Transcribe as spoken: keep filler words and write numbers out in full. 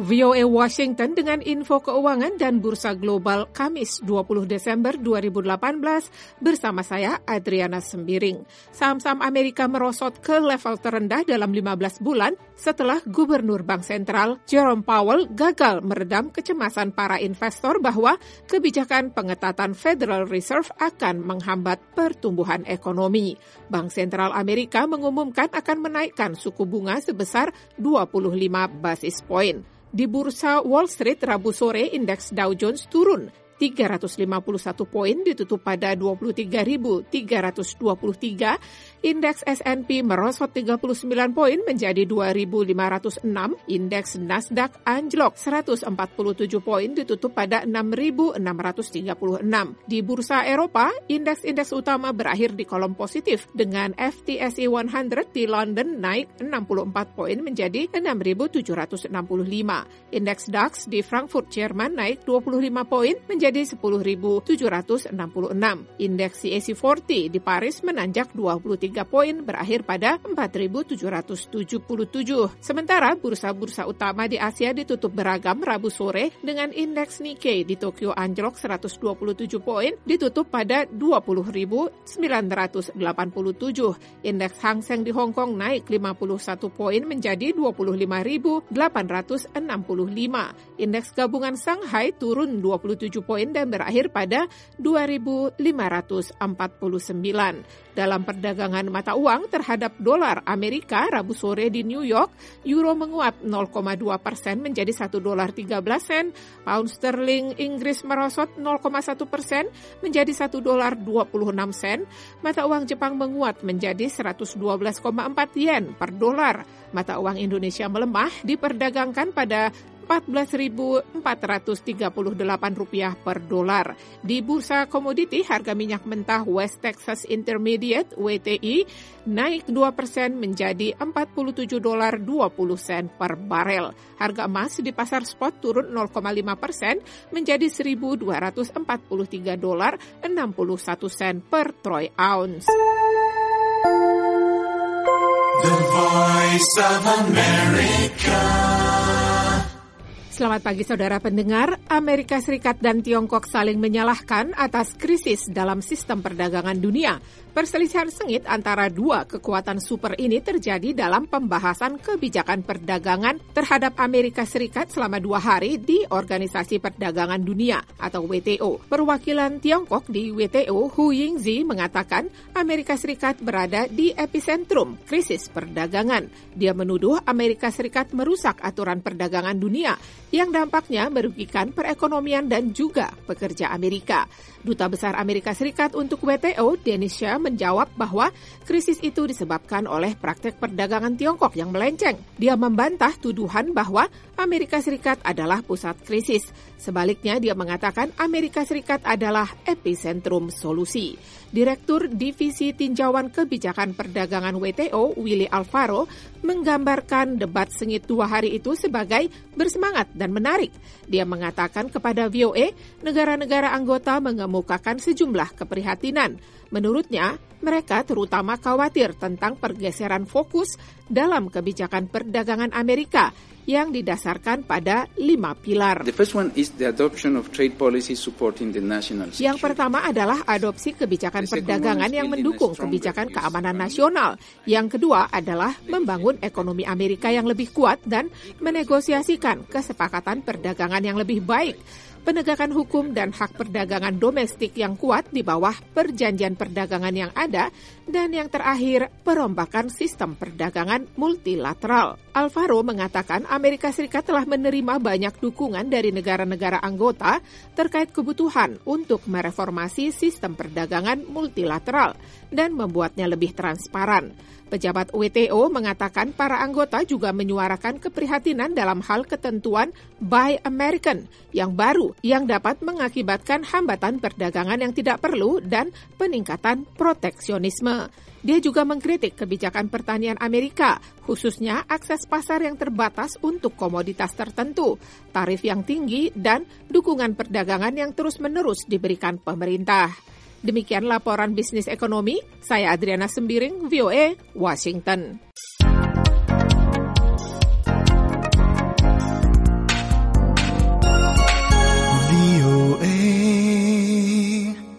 V O A Washington dengan info keuangan dan bursa global Kamis dua puluh Desember dua ribu delapan belas bersama saya Adriana Sembiring. Saham-saham Amerika merosot ke level terendah dalam lima belas bulan setelah Gubernur Bank Sentral Jerome Powell gagal meredam kecemasan para investor bahwa kebijakan pengetatan Federal Reserve akan menghambat pertumbuhan ekonomi. Bank Sentral Amerika mengumumkan akan menaikkan suku bunga sebesar dua puluh lima basis point. Di bursa Wall Street Rabu sore, indeks Dow Jones turun tiga ratus lima puluh satu poin ditutup pada dua puluh tiga ribu tiga ratus dua puluh tiga. Indeks S and P merosot tiga puluh sembilan poin menjadi dua ribu lima ratus enam. Indeks Nasdaq anjlok seratus empat puluh tujuh poin ditutup pada enam ribu enam ratus tiga puluh enam. Di bursa Eropa, indeks-indeks utama berakhir di kolom positif dengan F T S E seratus di London naik enam puluh empat poin menjadi enam ribu tujuh ratus enam puluh lima. Indeks DAX di Frankfurt, Jerman naik dua puluh lima poin menjadi jadi sepuluh ribu tujuh ratus enam puluh enam. Indeks C A C empat puluh di Paris menanjak dua puluh tiga poin berakhir pada empat ribu tujuh ratus tujuh puluh tujuh. Sementara bursa-bursa utama di Asia ditutup beragam Rabu sore dengan indeks Nikkei di Tokyo anjlok seratus dua puluh tujuh poin ditutup pada dua puluh ribu sembilan ratus delapan puluh tujuh. Indeks Hang Seng di Hong Kong naik lima puluh satu poin menjadi dua puluh lima ribu delapan ratus enam puluh lima. Indeks gabungan Shanghai turun dua puluh tujuh poin dan berakhir pada dua ribu lima ratus empat puluh sembilan. Dalam perdagangan mata uang terhadap dolar Amerika Rabu sore di New York, euro menguat nol koma dua persen menjadi satu dolar tiga belas sen, pound sterling Inggris merosot nol koma satu persen menjadi satu dolar dua puluh enam sen, mata uang Jepang menguat menjadi seratus dua belas koma empat yen per dolar. Mata uang Indonesia melemah diperdagangkan pada empat belas ribu empat ratus tiga puluh delapan rupiah per dolar. Di bursa komoditi, harga minyak mentah West Texas Intermediate W T I naik dua persen menjadi empat puluh tujuh dolar dua puluh sen per barel. Harga emas di pasar spot turun nol koma lima persen menjadi seribu dua ratus empat puluh tiga dolar enam puluh satu sen per troy ounce. The Voice of America. Selamat pagi saudara pendengar, Amerika Serikat dan Tiongkok saling menyalahkan atas krisis dalam sistem perdagangan dunia. Perselisihan sengit antara dua kekuatan super ini terjadi dalam pembahasan kebijakan perdagangan terhadap Amerika Serikat selama dua hari di Organisasi Perdagangan Dunia atau W T O. Perwakilan Tiongkok di W T O, Hu Yingzi, mengatakan Amerika Serikat berada di epicentrum krisis perdagangan. Dia menuduh Amerika Serikat merusak aturan perdagangan dunia yang dampaknya merugikan perekonomian dan juga pekerja Amerika. Duta Besar Amerika Serikat untuk W T O, Dennis Shah, menjawab bahwa krisis itu disebabkan oleh praktek perdagangan Tiongkok yang melenceng. Dia membantah tuduhan bahwa Amerika Serikat adalah pusat krisis. Sebaliknya, dia mengatakan Amerika Serikat adalah epicentrum solusi. Direktur Divisi Tinjauan Kebijakan Perdagangan W T O, Willy Alfaro, menggambarkan debat sengit dua hari itu sebagai bersemangat dan menarik. Dia mengatakan kepada V O A, negara-negara anggota mengemukakan sejumlah keprihatinan. Menurutnya, mereka terutama khawatir tentang pergeseran fokus dalam kebijakan perdagangan Amerika yang didasarkan pada lima pilar. The first one is the adoption of trade policy supporting the national security. Yang pertama adalah adopsi kebijakan perdagangan yang mendukung kebijakan keamanan nasional. Yang kedua adalah membangun ekonomi Amerika yang lebih kuat dan menegosiasikan kesepakatan perdagangan yang lebih baik. Penegakan hukum dan hak perdagangan domestik yang kuat di bawah perjanjian perdagangan yang ada, dan yang terakhir, perombakan sistem perdagangan multilateral. Alvaro mengatakan Amerika Serikat telah menerima banyak dukungan dari negara-negara anggota terkait kebutuhan untuk mereformasi sistem perdagangan multilateral dan membuatnya lebih transparan. Pejabat W T O mengatakan para anggota juga menyuarakan keprihatinan dalam hal ketentuan Buy American yang baru yang dapat mengakibatkan hambatan perdagangan yang tidak perlu dan peningkatan proteksionisme. Dia juga mengkritik kebijakan pertanian Amerika, khususnya akses pasar yang terbatas untuk komoditas tertentu, tarif yang tinggi, dan dukungan perdagangan yang terus-menerus diberikan pemerintah. Demikian laporan bisnis ekonomi, saya Adriana Sembiring, V O A, Washington.